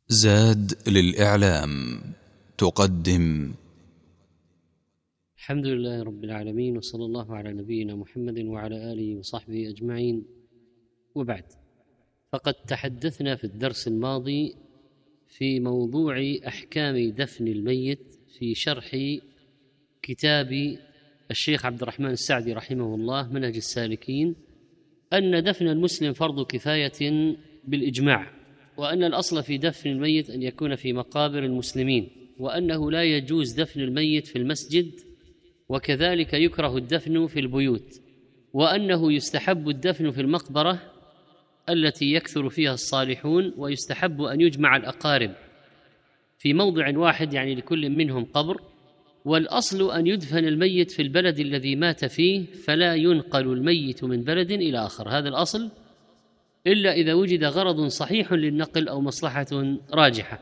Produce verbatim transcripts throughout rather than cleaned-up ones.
زاد للإعلام تقدم. الحمد لله رب العالمين، وصلى الله على نبينا محمد وعلى آله وصحبه أجمعين، وبعد. فقد تحدثنا في الدرس الماضي في موضوع أحكام دفن الميت في شرح كتاب الشيخ عبد الرحمن السعدي رحمه الله منهج السالكين، أن دفن المسلم فرض كفاية بالإجماع، وأن الأصل في دفن الميت أن يكون في مقابر المسلمين، وأنه لا يجوز دفن الميت في المسجد، وكذلك يكره الدفن في البيوت، وأنه يستحب الدفن في المقبرة التي يكثر فيها الصالحون، ويستحب أن يجمع الأقارب في موضع واحد، يعني لكل منهم قبر، والأصل أن يدفن الميت في البلد الذي مات فيه، فلا ينقل الميت من بلد إلى آخر، هذا الأصل، إلا إذا وجد غرض صحيح للنقل أو مصلحة راجحة.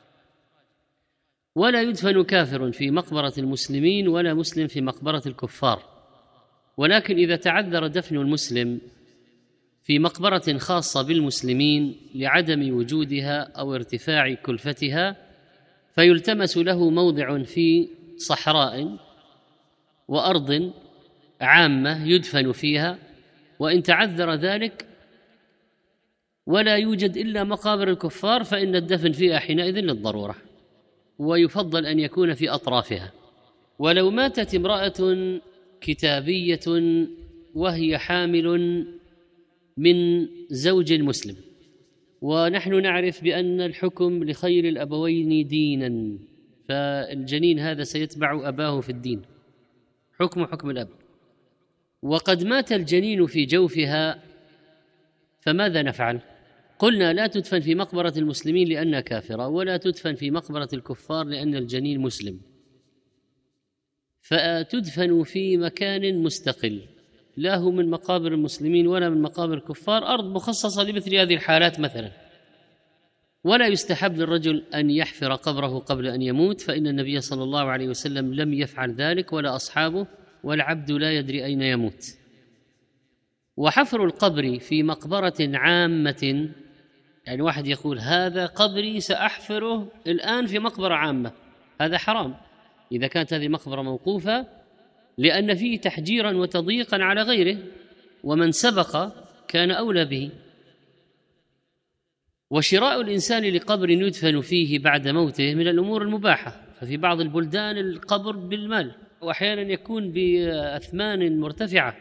ولا يدفن كافر في مقبرة المسلمين ولا مسلم في مقبرة الكفار، ولكن إذا تعذر دفن المسلم في مقبرة خاصة بالمسلمين لعدم وجودها أو ارتفاع كلفتها، فيلتمس له موضع في صحراء وأرض عامة يدفن فيها، وإن تعذر ذلك ولا يوجد إلا مقابر الكفار فإن الدفن فيها حينئذ للضرورة، ويفضل أن يكون في أطرافها. ولو ماتت امرأة كتابية وهي حامل من زوج مسلم، ونحن نعرف بأن الحكم لخير الأبوين دينا، فالجنين هذا سيتبع أباه في الدين، حكم حكم الأب، وقد مات الجنين في جوفها، فماذا نفعل؟ قلنا لا تدفن في مقبرة المسلمين لأنها كافرة، ولا تدفن في مقبرة الكفار لأن الجنين مسلم، فتدفن في مكان مستقل، لا هو من مقابر المسلمين ولا من مقابر الكفار، أرض مخصصة لمثل هذه الحالات مثلا. ولا يستحب للرجل أن يحفر قبره قبل أن يموت، فإن النبي صلى الله عليه وسلم لم يفعل ذلك ولا أصحابه، والعبد لا يدري أين يموت. وحفر القبر في مقبرة عامة، يعني واحد يقول هذا قبري سأحفره الآن في مقبرة عامة، هذا حرام إذا كانت هذه مقبرة موقوفة، لأن فيه تحجيرا وتضييقا على غيره، ومن سبق كان أولى به. وشراء الإنسان لقبر يدفن فيه بعد موته من الأمور المباحة، ففي بعض البلدان القبر بالمال، وأحيانا يكون بأثمان مرتفعة.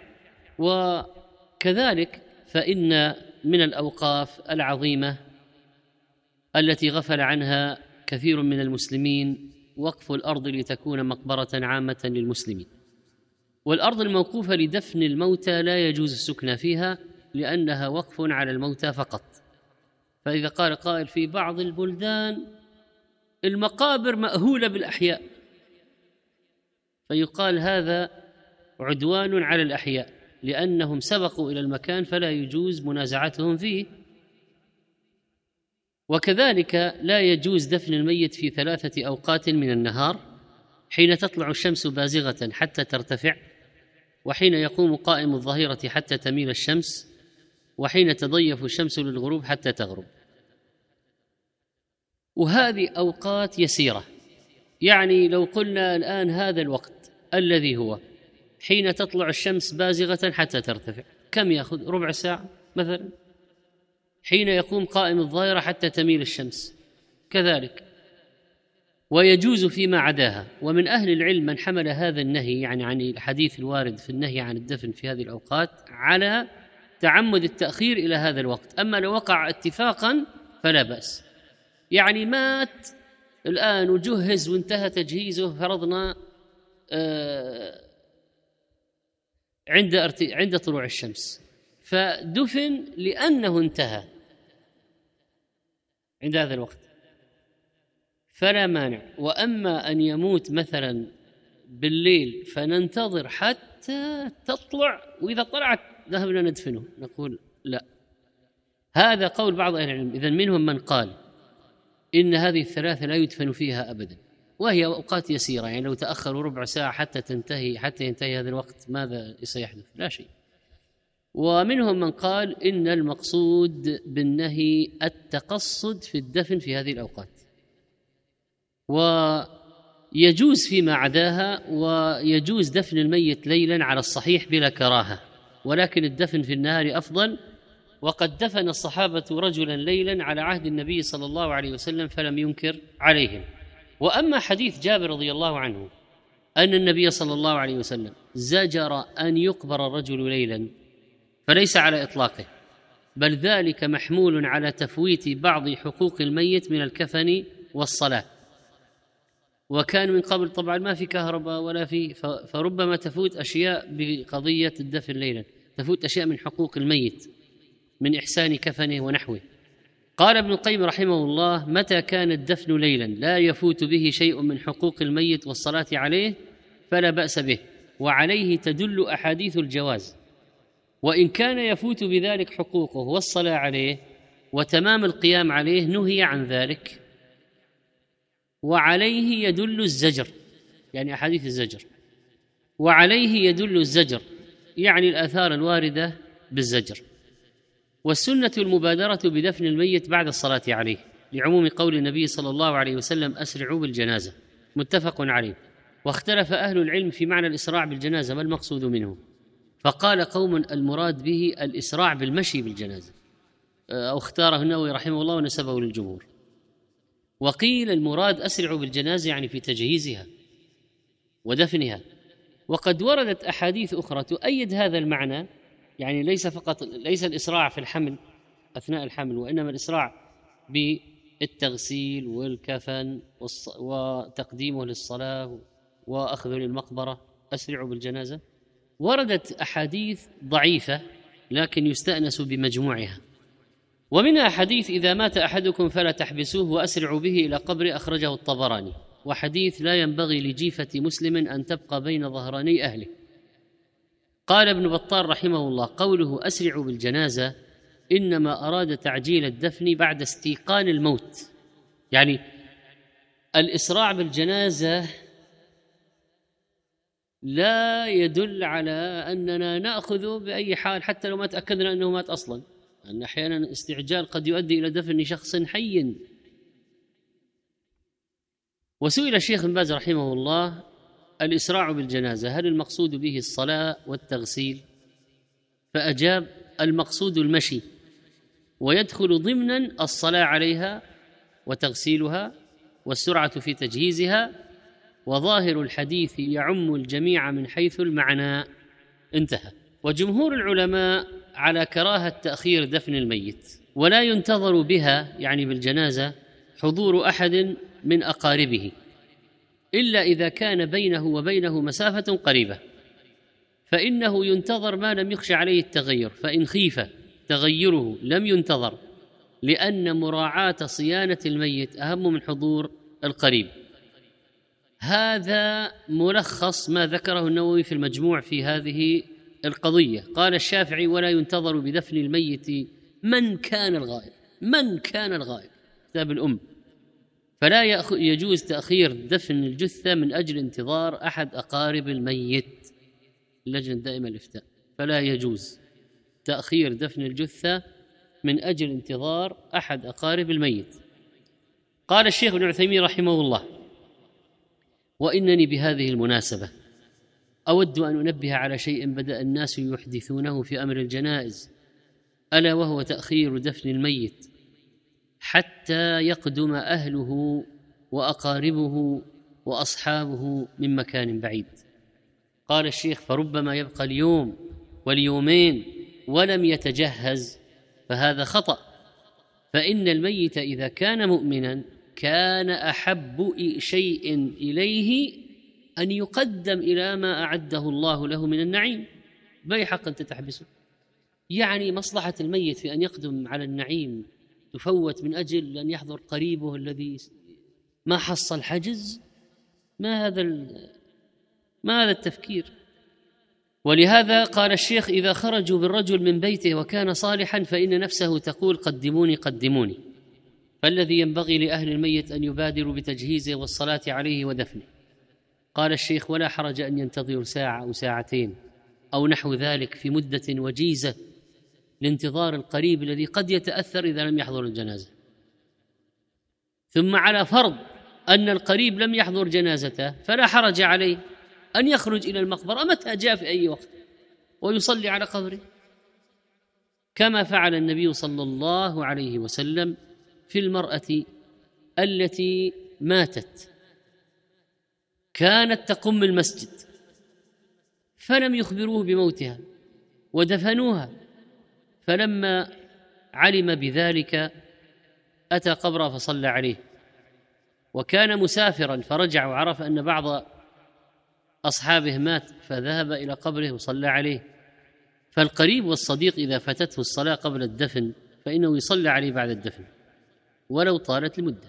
وكذلك فإن من الأوقاف العظيمة التي غفل عنها كثير من المسلمين وقف الأرض لتكون مقبرة عامة للمسلمين. والأرض الموقوفة لدفن الموتى لا يجوز السكن فيها لأنها وقف على الموتى فقط. فإذا قال قائل في بعض البلدان المقابر مأهولة بالأحياء، فيقال هذا عدوان على الأحياء لأنهم سبقوا إلى المكان فلا يجوز منازعتهم فيه. وكذلك لا يجوز دفن الميت في ثلاثة أوقات من النهار: حين تطلع الشمس بازغة حتى ترتفع، وحين يقوم قائم الظهيرة حتى تميل الشمس، وحين تضيف الشمس للغروب حتى تغرب. وهذه أوقات يسيرة، يعني لو قلنا الآن هذا الوقت الذي هو حين تطلع الشمس بازغة حتى ترتفع، كم يأخذ؟ ربع ساعة مثلا. حين يقوم قائم الظهيرة حتى تميل الشمس كذلك. ويجوز فيما عداها. ومن أهل العلم من حمل هذا النهي، يعني عن الحديث الوارد في النهي عن الدفن في هذه الأوقات، على تعمد التأخير إلى هذا الوقت. أما لو وقع اتفاقا فلا بأس، يعني مات الآن وجهز وانتهى تجهيزه، فرضنا آه عند عند طلوع الشمس، فدفن لأنه انتهى عند هذا الوقت فلا مانع. وأما أن يموت مثلا بالليل فننتظر حتى تطلع، وإذا طلعت ذهبنا ندفنه، نقول لا. هذا قول بعض أهل العلم. إذن منهم من قال إن هذه الثلاثة لا يدفن فيها أبدا، وهي أوقات يسيرة، يعني لو تأخروا ربع ساعة حتى تنتهي حتى ينتهي هذا الوقت ماذا سيحدث؟ لا شيء. ومنهم من قال إن المقصود بالنهي التقصد في الدفن في هذه الأوقات، ويجوز فيما عداها، ويجوز دفن الميت ليلا على الصحيح بلا كراهة، ولكن الدفن في النهار أفضل. وقد دفن الصحابة رجلا ليلا على عهد النبي صلى الله عليه وسلم فلم ينكر عليهم. وأما حديث جابر رضي الله عنه أن النبي صلى الله عليه وسلم زجر أن يقبر الرجل ليلا فليس على إطلاقه، بل ذلك محمول على تفويت بعض حقوق الميت من الكفن والصلاة، وكان من قبل طبعا ما في كهرباء ولا في، فربما تفوت أشياء بقضية الدفن ليلا، تفوت أشياء من حقوق الميت من إحسان كفنه ونحوه. قال ابن القيم رحمه الله: متى كان الدفن ليلا لا يفوت به شيء من حقوق الميت والصلاة عليه فلا بأس به، وعليه تدل أحاديث الجواز. وإن كان يفوت بذلك حقوقه والصلاة عليه وتمام القيام عليه نهي عن ذلك، وعليه يدل الزجر، يعني أحاديث الزجر، وعليه يدل الزجر يعني الآثار الواردة بالزجر. والسنة المبادرة بدفن الميت بعد الصلاة عليه، لعموم قول النبي صلى الله عليه وسلم: أسرعوا بالجنازة، متفق عليه. واختلف أهل العلم في معنى الإسراع بالجنازة، ما المقصود منه؟ فقال قوم: المراد به الإسراع بالمشي بالجنازة، أو اختاره النووي رحمه الله ونسبه للجمهور. وقيل المراد أسرعوا بالجنازة يعني في تجهيزها ودفنها. وقد وردت أحاديث أخرى تؤيد هذا المعنى، يعني ليس فقط ليس الإسراع في الحمل أثناء الحمل، وإنما الإسراع بالتغسيل والكفن وتقديمه للصلاة وأخذه للمقبرة، أسرعوا بالجنازة. وردت أحاديث ضعيفة لكن يستأنس بمجموعها، ومنها حديث: إذا مات أحدكم فلا تحبسوه وأسرعوا به إلى قبر، أخرجه الطبراني. وحديث: لا ينبغي لجيفة مسلم أن تبقى بين ظهراني أهله. قال ابن بطال رحمه الله: قوله أسرعوا بالجنازة إنما أراد تعجيل الدفن بعد استيقان الموت، يعني الإسراع بالجنازة لا يدل على أننا نأخذه بأي حال حتى لو ما تأكدنا أنه مات أصلا، أن أحيانا الاستعجال قد يؤدي إلى دفن شخص حي. وسئل الشيخ بن باز رحمه الله: الإسراع بالجنازة هل المقصود به الصلاة والتغسيل؟ فأجاب: المقصود المشي، ويدخل ضمنا الصلاة عليها وتغسيلها والسرعة في تجهيزها، وظاهر الحديث يعم الجميع من حيث المعنى. انتهى. وجمهور العلماء على كراهة تأخير دفن الميت، ولا ينتظر بها يعني بالجنازة حضور أحد من أقاربه إلا إذا كان بينه وبينه مسافة قريبة، فإنه ينتظر ما لم يخش عليه التغير، فإن خيف تغيره لم ينتظر، لأن مراعاة صيانة الميت أهم من حضور القريب. هذا ملخص ما ذكره النووي في المجموع في هذه القضية. قال الشافعي: ولا ينتظر بدفن الميت من كان الغائب، من كان الغائب، كتاب الأم، فلا يجوز تأخير دفن الجثة من أجل انتظار أحد أقارب الميت، اللجنة الدائمة للإفتاء، فلا يجوز تأخير دفن الجثة من أجل انتظار أحد أقارب الميت. قال الشيخ ابن عثيمين رحمه الله: وإنني بهذه المناسبة أود أن أنبه على شيء بدأ الناس يحدثونه في أمر الجنائز، ألا وهو تأخير دفن الميت حتى يقدم أهله وأقاربه وأصحابه من مكان بعيد. قال الشيخ: فربما يبقى اليوم واليومين ولم يتجهز، فهذا خطأ، فإن الميت إذا كان مؤمنا كان أحب شيء إليه أن يقدم إلى ما أعده الله له من النعيم. بأي حق أنت تحبسه؟ يعني مصلحة الميت في أن يقدم على النعيم تفوت من أجل أن يحضر قريبه الذي ما حصل حجز؟ ما هذا ما هذا التفكير؟ ولهذا قال الشيخ: إذا خرجوا بالرجل من بيته وكان صالحا فإن نفسه تقول قدموني قدموني، فالذي ينبغي لأهل الميت أن يبادروا بتجهيزه والصلاة عليه ودفنه. قال الشيخ: ولا حرج أن ينتظروا ساعة أو ساعتين أو نحو ذلك في مدة وجيزة لانتظار القريب الذي قد يتأثر إذا لم يحضر الجنازة. ثم على فرض أن القريب لم يحضر جنازته فلا حرج عليه أن يخرج إلى المقبرة متى جاء في أي وقت ويصلي على قبره، كما فعل النبي صلى الله عليه وسلم في المرأة التي ماتت، كانت تقم المسجد فلم يخبروه بموتها ودفنوها، فلما علم بذلك أتى قبرها فصلى عليه، وكان مسافرا فرجع وعرف أن بعض أصحابه مات فذهب إلى قبره وصلى عليه. فالقريب والصديق إذا فاتته الصلاة قبل الدفن فإنه يصلى عليه بعد الدفن ولو طالت المدة.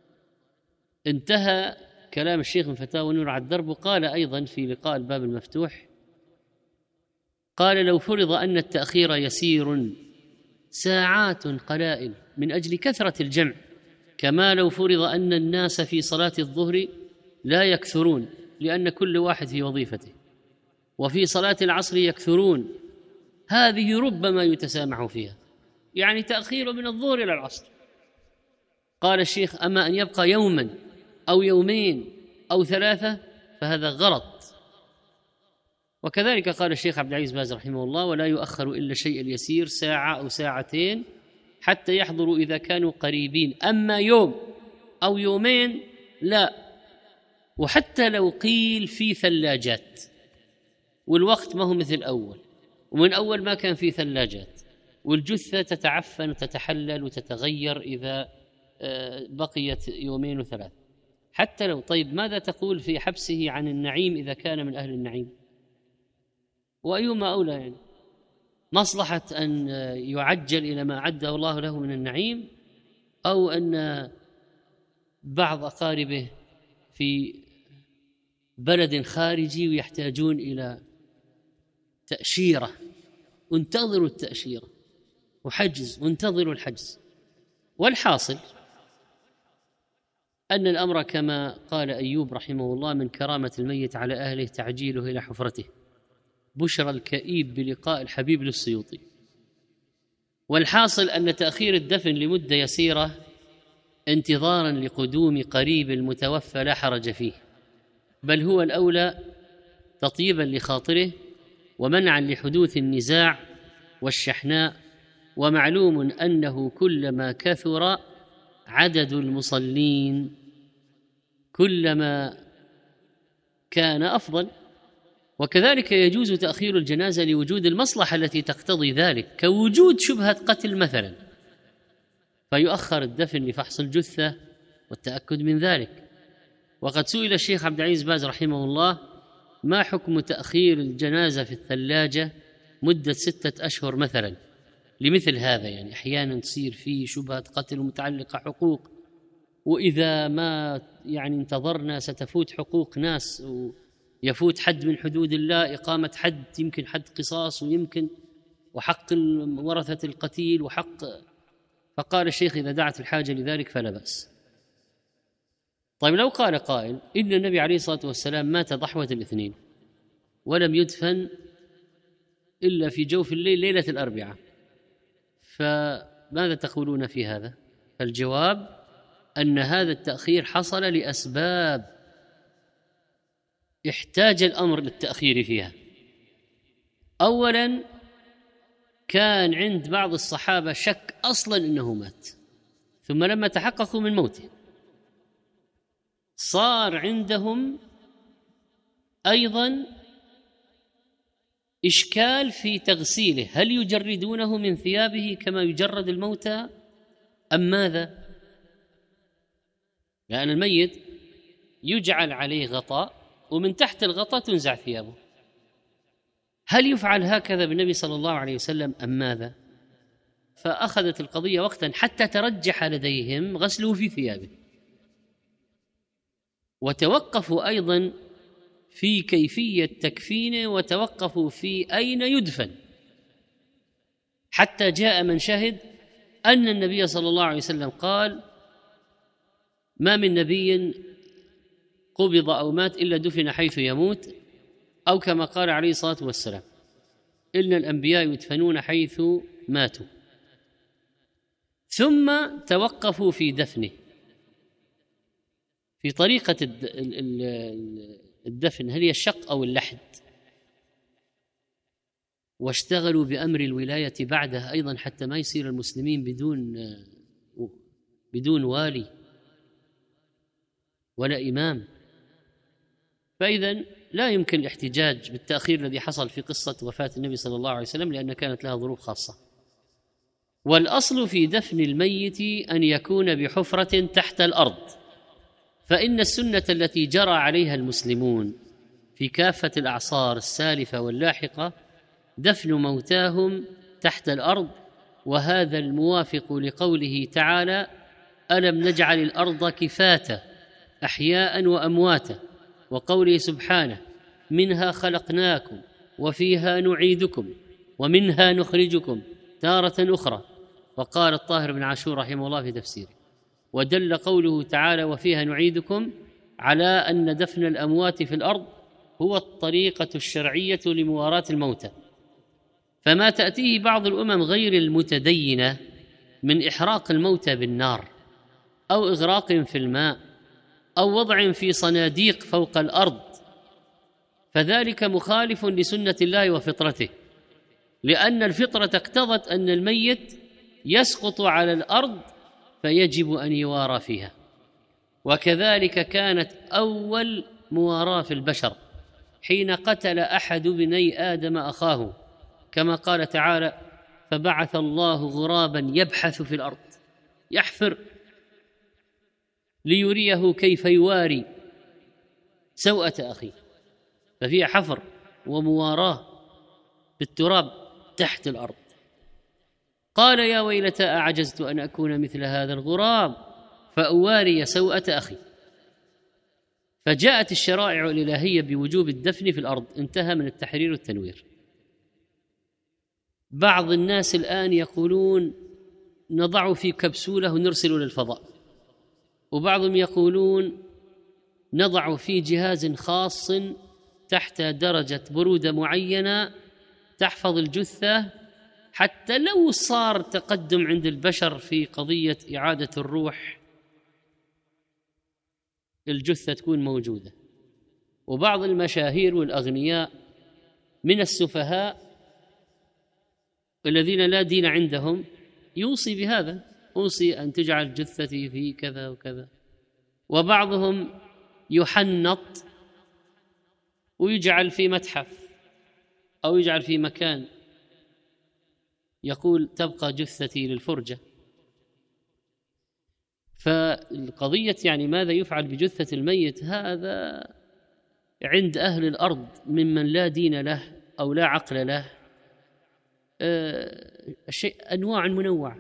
انتهى كلام الشيخ من فتاوى نور على الدرب. وقال أيضا في لقاء الباب المفتوح، قال: لو فرض أن التأخير يسير ساعات قلائل من أجل كثرة الجمع، كما لو فرض أن الناس في صلاة الظهر لا يكثرون لأن كل واحد في وظيفته، وفي صلاة العصر يكثرون، هذه ربما يتسامح فيها، يعني تأخير من الظهر إلى العصر. قال الشيخ: أما أن يبقى يوما أو يومين أو ثلاثة فهذا غلط. وكذلك قال الشيخ عبد العزيز باز رحمه الله: ولا يؤخر إلا الشيء اليسير، ساعة أو ساعتين، حتى يحضروا إذا كانوا قريبين، أما يوم أو يومين لا. وحتى لو قيل في ثلاجات والوقت ما هو مثل أول، ومن أول ما كان في ثلاجات، والجثة تتعفن وتتحلل وتتغير إذا بقيت يومين وثلاث، حتى لو، طيب ماذا تقول في حبسه عن النعيم إذا كان من أهل النعيم؟ وأيما أولى، يعني مصلحة أن يعجل إلى ما عده الله له من النعيم، أو أن بعض أقاربه في بلد خارجي ويحتاجون إلى تأشيرة، وانتظروا التأشيرة، وحجز وانتظروا الحجز. والحاصل أن الأمر كما قال أيوب رحمه الله: من كرامة الميت على أهله تعجيله إلى حفرته، بشرى الكئيب بلقاء الحبيب للسيوطي. والحاصل أن تأخير الدفن لمدة يسيرة انتظارا لقدوم قريب المتوفى لا حرج فيه، بل هو الأولى تطيبا لخاطره ومنعا لحدوث النزاع والشحناء. ومعلوم أنه كلما كثر عدد المصلين كلما كان أفضل. وكذلك يجوز تأخير الجنازة لوجود المصلحة التي تقتضي ذلك، كوجود شبهة قتل مثلا، فيؤخر الدفن لفحص الجثة والتأكد من ذلك. وقد سئل الشيخ عبد العزيز باز رحمه الله: ما حكم تأخير الجنازة في الثلاجة مدة ستة أشهر مثلا لمثل هذا؟ يعني أحيانا تصير فيه شبهة قتل متعلقة حقوق، وإذا ما يعني انتظرنا ستفوت حقوق ناس ويفوت حد من حدود الله، إقامة حد، يمكن حد قصاص، ويمكن وحق ورثة القتيل وحق. فقال الشيخ: إذا دعت الحاجة لذلك فلا بأس. طيب لو قال قائل: إن النبي عليه الصلاة والسلام مات ضحوة الاثنين ولم يدفن إلا في جوف الليل ليلة الأربعاء، فماذا تقولون في هذا؟ فالجواب أن هذا التأخير حصل لأسباب احتاج الأمر للتأخير فيها. أولا، كان عند بعض الصحابة شك أصلا أنه مات، ثم لما تحققوا من موته صار عندهم أيضا إشكال في تغسيله، هل يجردونه من ثيابه كما يجرد الموتى أم ماذا؟ لأن الميت يجعل عليه غطاء ومن تحت الغطاء تنزع ثيابه، هل يفعل هكذا بالنبي صلى الله عليه وسلم أم ماذا؟ فأخذت القضية وقتا حتى ترجح لديهم غسله في ثيابه، وتوقفوا أيضا في كيفية تكفينه، وتوقفوا في أين يدفن، حتى جاء من شهد أن النبي صلى الله عليه وسلم قال: ما من نبي قبض أو مات إلا دفن حيث يموت، أو كما قال عليه الصلاة والسلام. إن الأنبياء يدفنون حيث ماتوا، ثم توقفوا في دفنه في طريقة الدفن، هل هي الشق أو اللحد، واشتغلوا بأمر الولاية بعدها أيضا حتى ما يصير المسلمين بدون بدون والي ولا إمام. فإذا لا يمكن الاحتجاج بالتأخير الذي حصل في قصة وفاة النبي صلى الله عليه وسلم، لأن كانت لها ظروف خاصة. والأصل في دفن الميت أن يكون بحفرة تحت الأرض، فإن السنة التي جرى عليها المسلمون في كافة الأعصار السالفة واللاحقة دفن موتاهم تحت الأرض، وهذا الموافق لقوله تعالى: ألم نجعل الأرض كفاتا أحياء وأمواتا، وقوله سبحانه: منها خلقناكم وفيها نعيدكم ومنها نخرجكم تارة أخرى. وقال الطاهر بن عاشور رحمه الله في تفسيره: ودل قوله تعالى وفيها نعيدكم على أن دفن الأموات في الأرض هو الطريقة الشرعية لمواراة الموتى. فما تأتيه بعض الأمم غير المتدينة من إحراق الموتى بالنار أو إغراق في الماء أو وضع في صناديق فوق الأرض، فذلك مخالف لسنة الله وفطرته، لأن الفطرة اقتضت أن الميت يسقط على الأرض فيجب أن يوارى فيها. وكذلك كانت أول مواراة في البشر حين قتل أحد بني آدم أخاه، كما قال تعالى: فبعث الله غرابا يبحث في الأرض يحفر ليريه كيف يواري سوءة أخيه. ففيها حفر ومواراة بالتراب تحت الأرض. قال: يا ويلتى أعجزت أن أكون مثل هذا الغراب فأواري سوءة أخي. فجاءت الشرائع الإلهية بوجوب الدفن في الأرض، انتهى من التحرير والتنوير. بعض الناس الآن يقولون نضع في كبسولة ونرسل للفضاء، وبعضهم يقولون نضع في جهاز خاص تحت درجة برودة معينة تحفظ الجثة، حتى لو صار تقدم عند البشر في قضية إعادة الروح الجثة تكون موجودة. وبعض المشاهير والأغنياء من السفهاء الذين لا دين عندهم يوصي بهذا: أوصي أن تجعل جثتي في كذا وكذا. وبعضهم يحنط ويجعل في متحف أو يجعل في مكان يقول تبقى جثتي للفرجة. فالقضية يعني ماذا يفعل بجثة الميت هذا عند أهل الأرض ممن لا دين له أو لا عقل له شيء أنواع منوعة.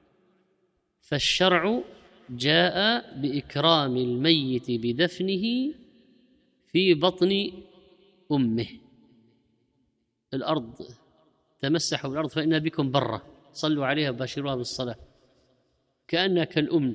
فالشرع جاء بإكرام الميت بدفنه في بطن أمه. الأرض تمسحوا بالأرض فإن بكم برة، صلوا عليها وباشروها بالصلاة، كأنها كالأم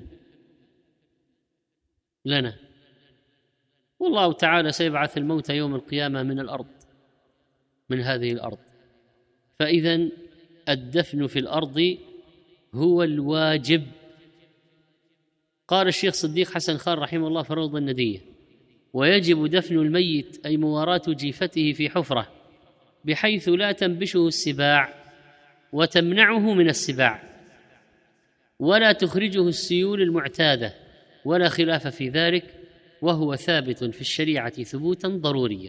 لنا. والله تعالى سيبعث الموتى يوم القيامة من الأرض، من هذه الأرض. فإذن الدفن في الأرض هو الواجب. قال الشيخ صديق حسن خان رحمه الله في الروضة الندية: ويجب دفن الميت أي مواراة جيفته في حفرة بحيث لا تنبشه السباع وتمنعه من السباع ولا تخرجه السيول المعتادة، ولا خلاف في ذلك، وهو ثابت في الشريعة ثبوتا ضروريا.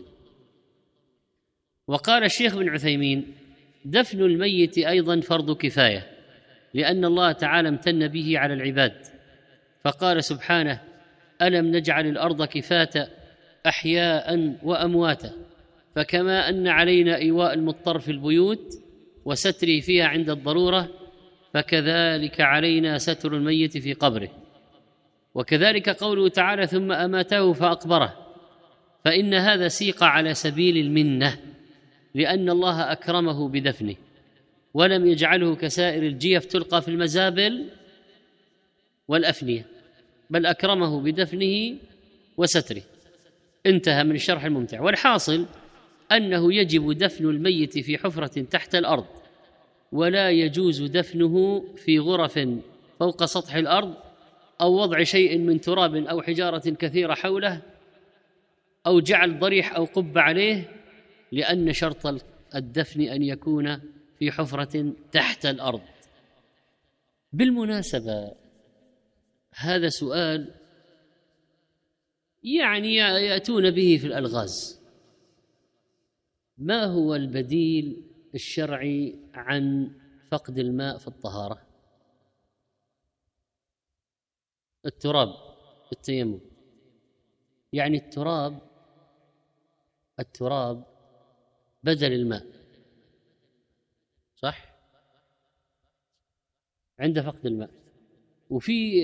وقال الشيخ بن عثيمين: دفن الميت أيضا فرض كفاية، لأن الله تعالى امتن به على العباد، فقال سبحانه: ألم نجعل الأرض كفاتا أحياء وأمواتا. فكما أن علينا إيواء المضطر في البيوت وستره فيها عند الضرورة، فكذلك علينا ستر الميت في قبره. وكذلك قوله تعالى: ثم أماته فأقبره، فإن هذا سيق على سبيل المنة، لأن الله أكرمه بدفنه ولم يجعله كسائر الجيف تلقى في المزابل والأفنية، بل أكرمه بدفنه وستره. انتهى من الشرح الممتع. والحاصل أنه يجب دفن الميت في حفرة تحت الأرض، ولا يجوز دفنه في غرف فوق سطح الأرض، أو وضع شيء من تراب أو حجارة كثيرة حوله، أو جعل ضريح أو قبة عليه، لأن شرط الدفن أن يكون في حفرة تحت الأرض. بالمناسبة هذا سؤال يعني يأتون به في الألغاز: ما هو البديل الشرعي عن فقد الماء في الطهارة؟ التراب، التيمم. يعني التراب التراب بدل الماء، صح؟ عند فقد الماء. وفي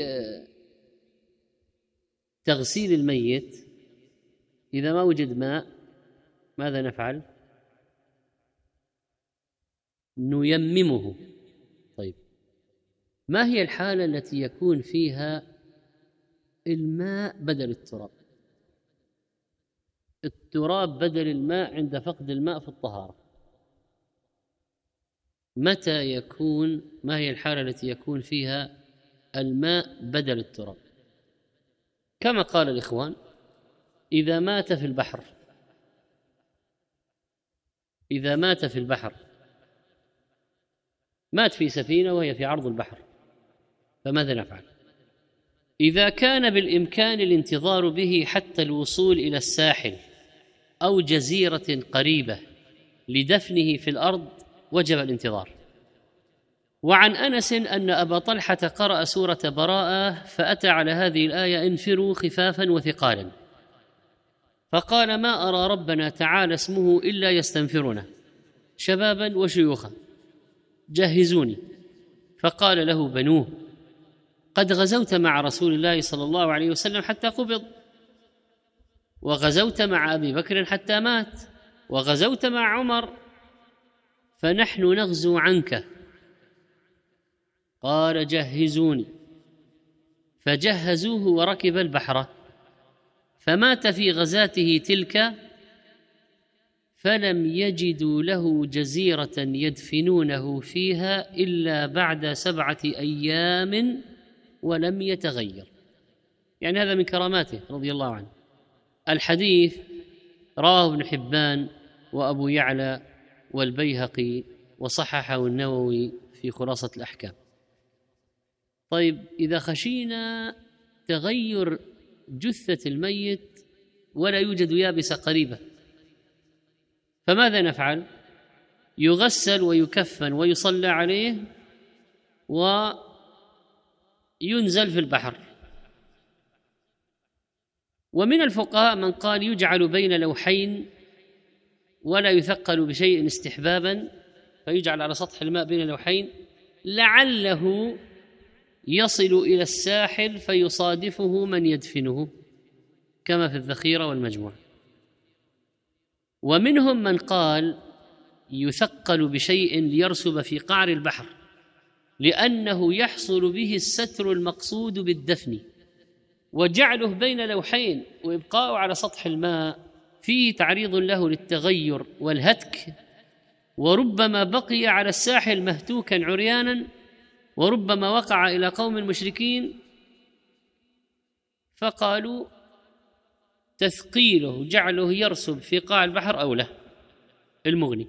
تغسيل الميت إذا ما وجد ماء ماذا نفعل؟ نيممه. طيب، ما هي الحالة التي يكون فيها الماء بدل التراب؟ التراب بدل الماء عند فقد الماء في الطهارة. متى يكون ما هي الحالة التي يكون فيها الماء بدل التراب؟ كما قال الإخوان: إذا مات في البحر إذا مات في البحر مات في سفينة وهي في عرض البحر، فماذا نفعل؟ إذا كان بالإمكان الانتظار به حتى الوصول إلى الساحل أو جزيرة قريبة لدفنه في الأرض وجب الانتظار. وعن أنس أن أبا طلحة قرأ سورة براءة فأتى على هذه الآية: انفروا خفافا وثقالا، فقال: ما أرى ربنا تعالى اسمه إلا يستنفرنا شبابا وشيوخا، جهزوني. فقال له بنوه: قد غزوت مع رسول الله صلى الله عليه وسلم حتى قبض، وغزوت مع أبي بكر حتى مات، وغزوت مع عمر، فنحن نغزو عنك. قال: جهزوني. فجهزوه وركب البحر، فمات في غزاته تلك، فلم يجدوا له جزيرة يدفنونه فيها إلا بعد سبعة أيام ولم يتغير. يعني هذا من كراماته رضي الله عنه. الحديث رواه ابن حبان وأبو يعلى والبيهقي وصححه النووي في خلاصة الأحكام. طيب، إذا خشينا تغير جثة الميت ولا يوجد يابسة قريبة، فماذا نفعل؟ يغسل ويكفن ويصلى عليه وينزل في البحر. ومن الفقهاء من قال يجعل بين لوحين ولا يثقل بشيء استحبابا، فيجعل على سطح الماء بين لوحين لعله يصل إلى الساحل فيصادفه من يدفنه، كما في الذخيرة والمجموع. ومنهم من قال يثقل بشيء ليرسب في قعر البحر، لأنه يحصل به الستر المقصود بالدفن، وجعله بين لوحين وإبقاؤه على سطح الماء فيه تعريض له للتغير والهتك، وربما بقي على الساحل مهتوكا عريانا، وربما وقع إلى قوم مشركين، فقالوا تثقيله جعله يرسب في قاع البحر أولى. المغني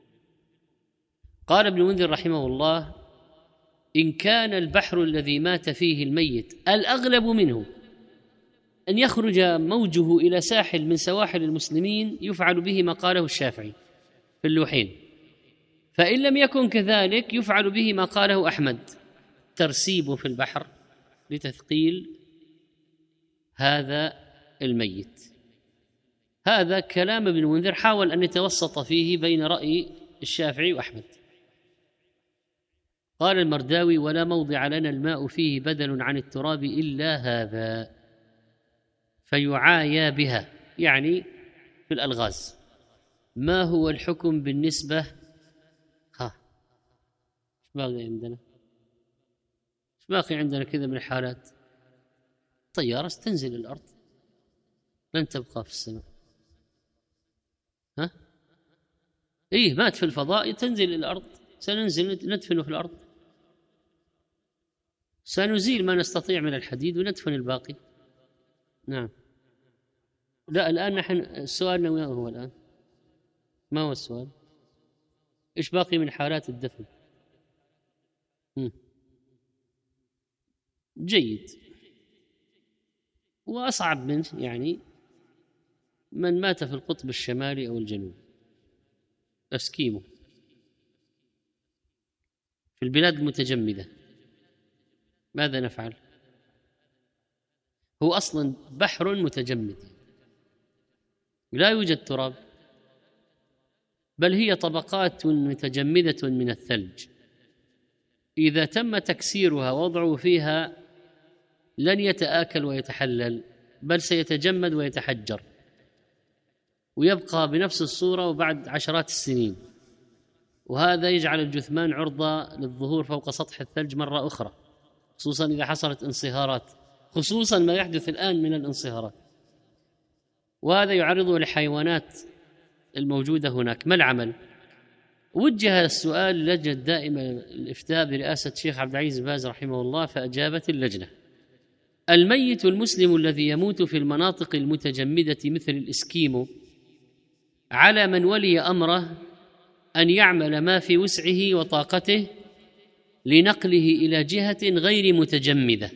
قال ابن منذر رحمه الله: إن كان البحر الذي مات فيه الميت الأغلب منه أن يخرج موجه إلى ساحل من سواحل المسلمين يفعل به ما قاله الشافعي في اللوحين، فإن لم يكن كذلك يفعل به ما قاله أحمد: ترسيبه في البحر لتثقيل هذا الميت. هذا كلام ابن منذر، حاول أن يتوسط فيه بين رأي الشافعي وأحمد. قال المرداوي: ولا موضع لنا الماء فيه بدل عن التراب إلا هذا، فيعايا بها، يعني في الألغاز. ما هو الحكم بالنسبة ها ايش باقي عندنا ايش باقي عندنا كذا من الحالات؟ طيارة تنزل الأرض لن تبقى في السماء، ها إيه مات في الفضاء تنزل الأرض، سننزل ندفنه في الأرض، سنزيل ما نستطيع من الحديد وندفن الباقي. نعم. لا الآن نحن السؤال وين هو الآن؟ ما هو السؤال؟ إيش باقي من حالات الدفن؟ مم. جيد. وأصعب منه يعني من مات في القطب الشمالي أو الجنوبي، أسكيمو، في البلاد المتجمدة، ماذا نفعل؟ هو أصلا بحر متجمد لا يوجد تراب، بل هي طبقات متجمدة من الثلج، إذا تم تكسيرها ووضعه فيها لن يتآكل ويتحلل، بل سيتجمد ويتحجر ويبقى بنفس الصورة وبعد عشرات السنين، وهذا يجعل الجثمان عرضة للظهور فوق سطح الثلج مرة أخرى، خصوصا إذا حصلت انصهارات، خصوصا ما يحدث الآن من الانصهارات، وهذا يعرضه للحيوانات الموجودة هناك. ما العمل؟ وجه السؤال للجنة الدائمة الإفتاء برئاسة الشيخ عبد العزيز باز رحمه الله، فأجابت اللجنة: الميت المسلم الذي يموت في المناطق المتجمدة مثل الإسكيمو على من ولي أمره أن يعمل ما في وسعه وطاقته لنقله إلى جهة غير متجمدة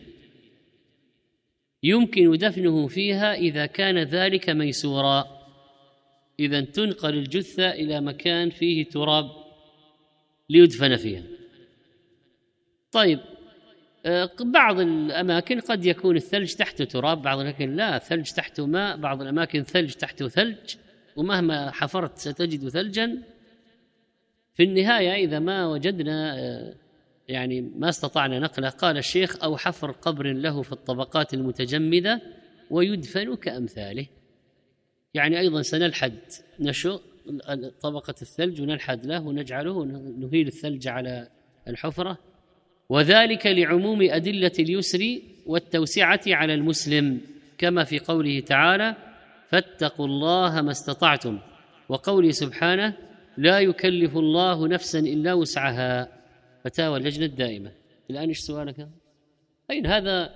يمكن دفنه فيها إذا كان ذلك ميسورا، إذن تنقل الجثة إلى مكان فيه تراب ليدفن فيها. طيب، بعض الأماكن قد يكون الثلج تحته تراب، بعض الأماكن لا، ثلج تحته ماء، بعض الأماكن ثلج تحته ثلج، ومهما حفرت ستجد ثلجا. في النهاية إذا ما وجدنا يعني ما استطعنا نقله، قال الشيخ: أو حفر قبر له في الطبقات المتجمدة ويدفن كأمثاله. يعني أيضا سنلحد نشؤ طبقة الثلج ونلحد له ونجعله ونهيل الثلج على الحفرة، وذلك لعموم أدلة اليسر والتوسعة على المسلم، كما في قوله تعالى: فاتقوا الله ما استطعتم، وقوله سبحانه: لا يكلف الله نفسا إلا وسعها. فتاوى اللجنة الدائمة. الآن إيش سؤالك؟ أين هذا؟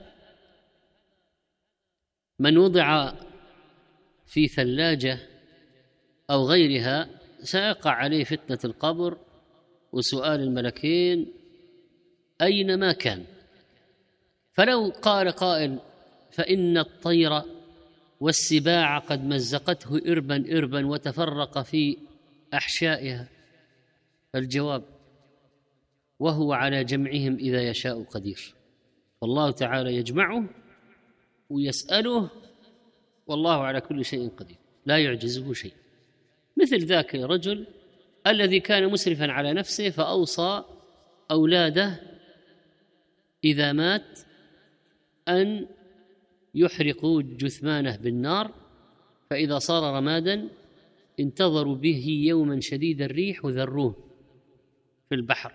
من وضع في ثلاجة أو غيرها سيقع عليه فتنة القبر وسؤال الملكين أينما كان. فلو قال قائل: فإن الطير والسباع قد مزقته إربا إربا وتفرق في أحشائها، فالجواب: وهو على جمعهم إذا يشاء قدير. والله تعالى يجمعه ويسأله، والله على كل شيء قدير، لا يعجزه شيء. مثل ذاك الرجل الذي كان مسرفا على نفسه فأوصى أولاده إذا مات أن يحرقوا جثمانه بالنار، فإذا صار رمادا انتظروا به يوما شديد الريح وذروه في البحر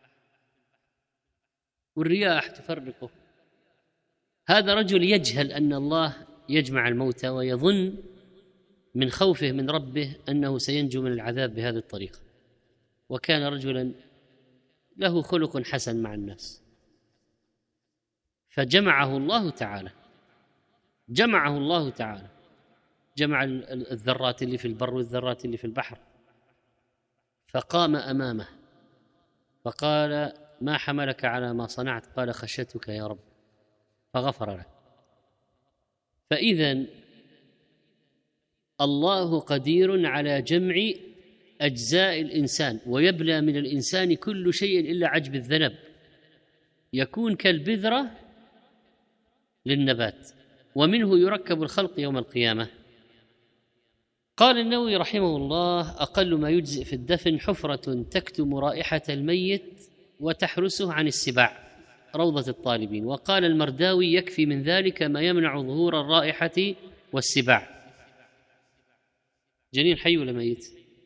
والرياح تفرقه. هذا رجل يجهل أن الله يجمع الموتى، ويظن من خوفه من ربه أنه سينجو من العذاب بهذه الطريقة، وكان رجلا له خلق حسن مع الناس، فجمعه الله تعالى جمعه الله تعالى جمع الذرات اللي في البر والذرات اللي في البحر، فقام أمامه فقال: ما حملك على ما صنعت؟ قال: خشيتك يا رب، فغفر له. فإذن الله قدير على جمع أجزاء الإنسان، ويبلى من الإنسان كل شيء إلا عجب الذنب، يكون كالبذرة للنبات، ومنه يركب الخلق يوم القيامة. قال النووي رحمه الله: أقل ما يجزئ في الدفن حفرة تكتم رائحة الميت وتحرسه عن السباع، روضة الطالبين. وقال المرداوي: يكفي من ذلك ما يمنع ظهور الرائحة والسباع. جنين حي ولا ميت؟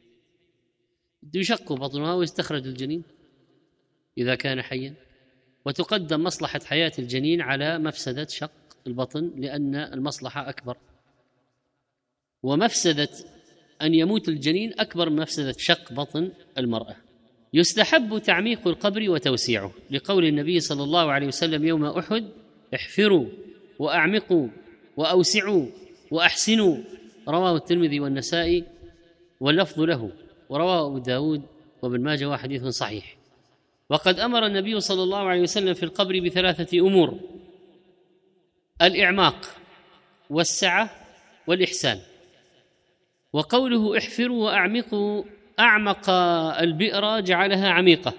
يشق بطنها ويستخرج الجنين إذا كان حيا، وتقدم مصلحة حياة الجنين على مفسدة شق البطن، لأن المصلحة أكبر. ومفسدة أن يموت الجنين أكبر من مفسدة شق بطن المرأة. يستحب تعميق القبر وتوسيعه لقول النبي صلى الله عليه وسلم يوم أحد: احفروا وأعمقوا وأوسعوا وأحسنوا، رواه الترمذي والنسائي واللفظ له، ورواه أبو داود وابن ماجه وحديث صحيح. وقد أمر النبي صلى الله عليه وسلم في القبر بثلاثة أمور: الإعماق والسعة والإحسان. وقوله احفروا وأعمقوا، أعمق البئر جعلها عميقة،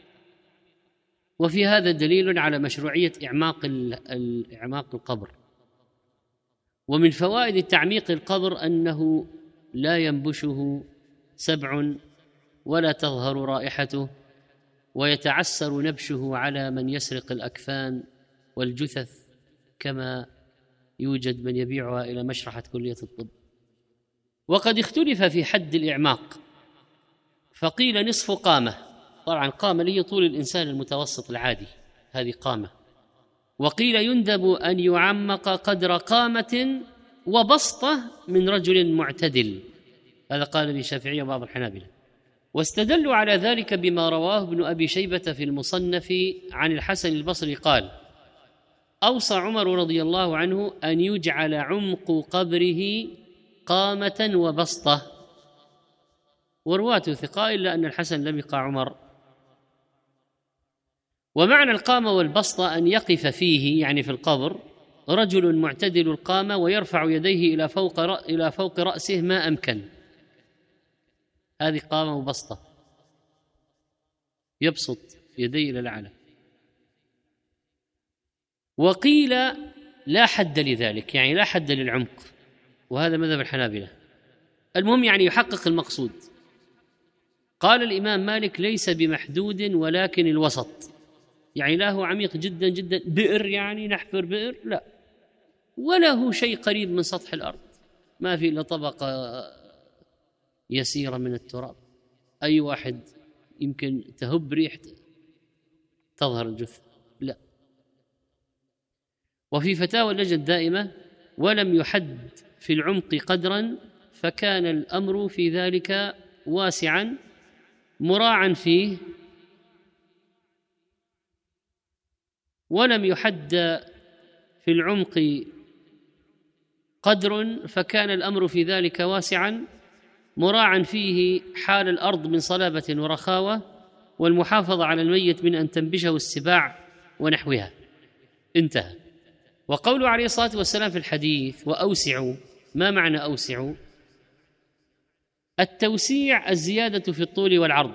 وفي هذا دليل على مشروعية إعماق إعماق القبر. ومن فوائد تعميق القبر أنه لا ينبشه سبع ولا تظهر رائحته، ويتعسر نبشه على من يسرق الأكفان والجثث، كما يوجد من يبيعها إلى مشرحة كلية الطب. وقد اختلف في حد الإعماق، فقيل نصف قامة، طبعا قامة هي طول الإنسان المتوسط العادي، هذه قامة. وقيل يندب أن يعمق قدر قامة وبسطة من رجل معتدل، هذا قال به الشافعي وبعض الحنابلة. واستدلوا على ذلك بما رواه ابن أبي شيبة في المصنف عن الحسن البصري قال: أوصى عمر رضي الله عنه أن يجعل عمق قبره قامة وبسطة، ورواته ثقاء إلا أن الحسن لم يقع عمر. ومعنى القامة والبسطة أن يقف فيه، يعني في القبر، رجل معتدل القامة ويرفع يديه إلى فوق إلى فوق رأسه ما أمكن، هذه قامة وبسطة، يبسط يديه إلى الأعلى. وقيل لا حد لذلك، يعني لا حد للعمق، وهذا مذهب الحنابلة. المهم يعني يحقق المقصود. قال الإمام مالك: ليس بمحدود ولكن الوسط، يعني لا هو عميق جدا جدا بئر يعني نحفر بئر، لا، ولا هو شيء قريب من سطح الأرض، ما في إلا طبقة يسيرة من التراب، أي واحد يمكن تهب ريح تظهر الجثة، لا. وفي فتاوى اللجنة الدائمة: ولم يحد في العمق قدرا، فكان الأمر في ذلك واسعا مراعا فيه، ولم يحد في العمق قدر، فكان الأمر في ذلك واسعا مراعا فيه حال الأرض من صلابة ورخاوة، والمحافظة على الميت من أن تنبشه السباع ونحوها. انتهى. وقوله عليه الصلاة والسلام في الحديث: وأوسعوا، ما معنى أوسعوا؟ التوسيع الزيادة في الطول والعرض،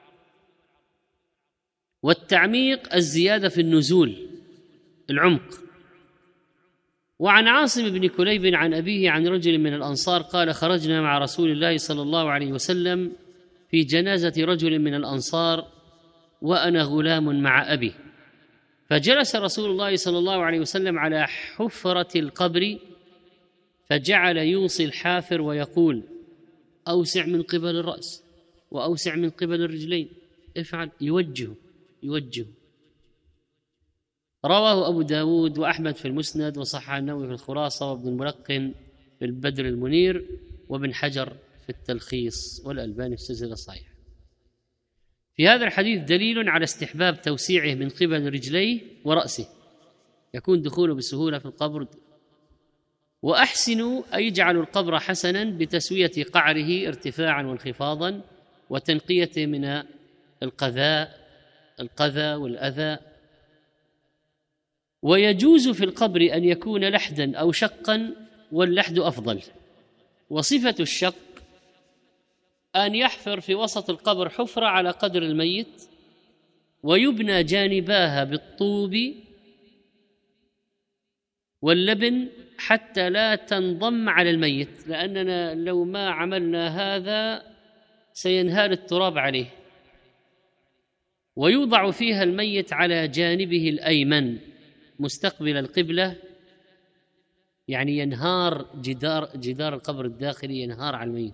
والتعميق الزيادة في النزول العمق. وعن عاصم بن كليب عن أبيه عن رجل من الأنصار قال: خرجنا مع رسول الله صلى الله عليه وسلم في جنازة رجل من الأنصار وأنا غلام مع أبي، فجلس رسول الله صلى الله عليه وسلم على حفرة القبر، فجعل يوصي الحافر ويقول: أوسع من قبل الرأس وأوسع من قبل الرجلين، افعل، يوجه يوجه. رواه أبو داود وأحمد في المسند، وصححه النووي في الخلاصة، وابن الملقن في البدر المنير، وابن حجر في التلخيص، والألباني في السلسلة الصحيحة. في هذا الحديث دليل على استحباب توسيعه من قبل رجليه ورأسه، يكون دخوله بسهولة في القبر. وأحسنوا أي يجعلوا القبر حسنا بتسوية قعره ارتفاعا وانخفاضا، وتنقيته من القذاء القذى والأذى. ويجوز في القبر أن يكون لحدا أو شقا، واللحد أفضل. وصفة الشق أن يحفر في وسط القبر حفرة على قدر الميت، ويبنى جانباها بالطوب واللبن حتى لا تنضم على الميت، لأننا لو ما عملنا هذا سينهال التراب عليه. ويوضع فيها الميت على جانبه الأيمن مستقبل القبلة، يعني ينهار جدار جدار القبر الداخلي، ينهار على الميت.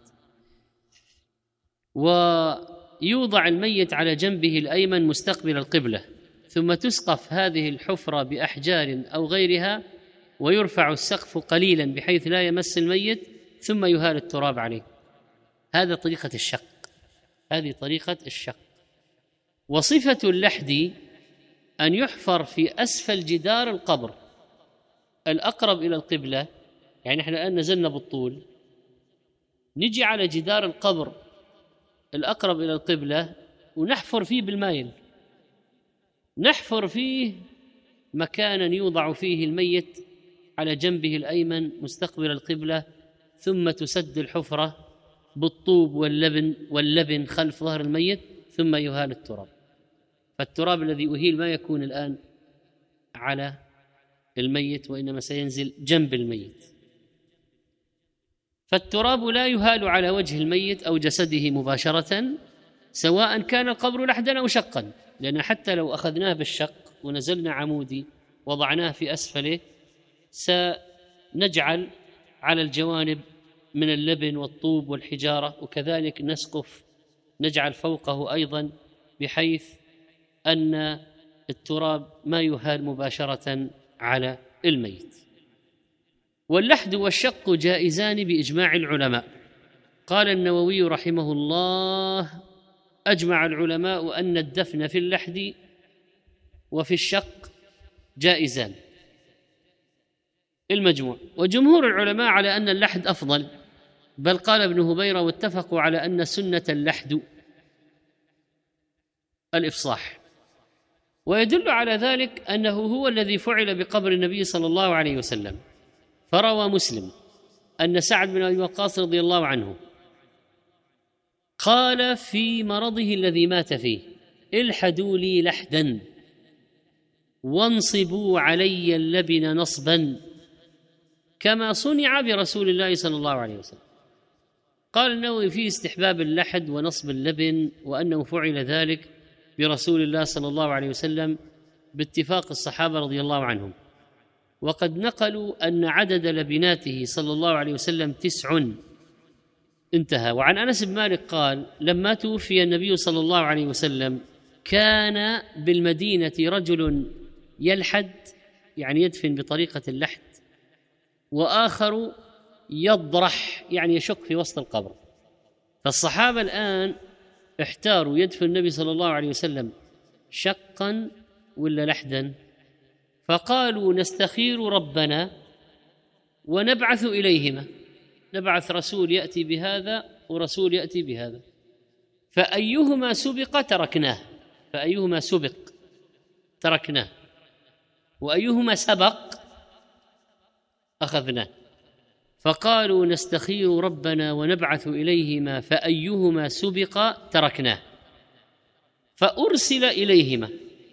ويوضع الميت على جنبه الأيمن مستقبل القبلة، ثم تسقف هذه الحفرة بأحجار أو غيرها، ويرفع السقف قليلا بحيث لا يمس الميت، ثم يهال التراب عليه. هذا طريقة الشق، هذه طريقة الشق. وصفة اللحد أن يحفر في أسفل جدار القبر الأقرب إلى القبلة، يعني احنا الآن نزلنا بالطول، نجي على جدار القبر الأقرب إلى القبلة ونحفر فيه بالمايل، نحفر فيه مكانا يوضع فيه الميت على جنبه الأيمن مستقبل القبلة، ثم تسد الحفرة بالطوب واللبن واللبن خلف ظهر الميت، ثم يهال التراب. فالتراب الذي أهيل ما يكون الآن على الميت، وإنما سينزل جنب الميت. فالتراب لا يهال على وجه الميت أو جسده مباشرة، سواء كان القبر لحدا أو شقا، لأن حتى لو أخذناه بالشق ونزلنا عمودي وضعناه في أسفله سنجعل على الجوانب من اللبن والطوب والحجارة، وكذلك نسقف نجعل فوقه أيضا، بحيث أن التراب ما يهال مباشرة على الميت. واللحد والشق جائزان بإجماع العلماء. قال النووي رحمه الله: أجمع العلماء أن الدفن في اللحد وفي الشق جائزان. المجموع: وجمهور العلماء على أن اللحد أفضل، بل قال ابن هبيرة: واتفقوا على أن سنة اللحد الإفصاح. ويدل على ذلك أنه هو الذي فعل بقبر النبي صلى الله عليه وسلم، فروى مسلم أن سعد بن أبي وقاص رضي الله عنه قال في مرضه الذي مات فيه: الحدوا لي لحدا وانصبوا علي اللبن نصبا كما صنع برسول الله صلى الله عليه وسلم. قال النووي فيه استحباب اللحد ونصب اللبن، وأنه فعل ذلك برسول الله صلى الله عليه وسلم باتفاق الصحابة رضي الله عنهم. وقد نقلوا أن عدد لبناته صلى الله عليه وسلم تسع. انتهى. وعن أنس بن مالك قال: لما توفي النبي صلى الله عليه وسلم كان بالمدينة رجل يلحد، يعني يدفن بطريقة اللحد، وآخر يضرح، يعني يشق في وسط القبر. فالصحابة الآن احتاروا: يدفن النبي صلى الله عليه وسلم شقا ولا لحدا؟ فقالوا: نستخير ربنا ونبعث إليهما، نبعث رسول يأتي بهذا ورسول يأتي بهذا، فأيهما سبق تركناه، فأيهما سبق تركناه، وأيهما سبق أخذناه. فقالوا: نستخير ربنا ونبعث إليهما، فأيهما سبق تركناه. فأرسل إليهما،